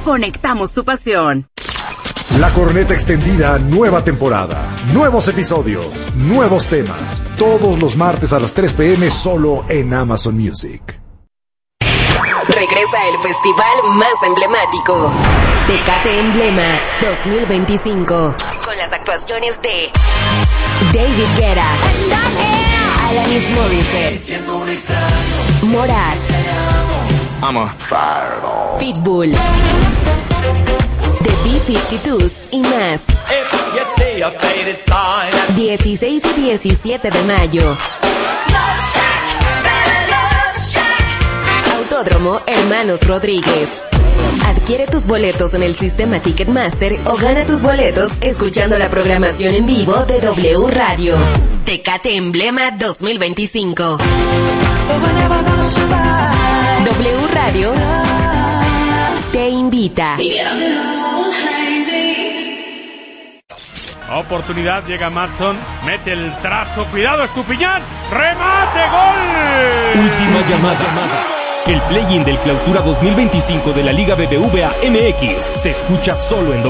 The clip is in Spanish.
conectamos tu pasión. La Corneta Extendida, nueva temporada, nuevos episodios, nuevos temas, todos los martes a las 3 p.m. solo en Amazon Music. Regresa el festival más emblemático, Tecate Emblema 2025, con las actuaciones de David Guetta, Alanis Morissette, Morat, Pitbull, The B-52s y más. 16 y 17 de mayo. Autódromo Hermanos Rodríguez. Adquiere tus boletos en el sistema Ticketmaster o gana tus boletos escuchando la programación en vivo de W Radio. Tecate Emblema 2025. W Radio te invita. Oportunidad, llega Matson, mete el trazo, cuidado, Estupiñán, remate, gol. Última llamada. El play-in del Clausura 2025 de la Liga BBVA MX se escucha solo en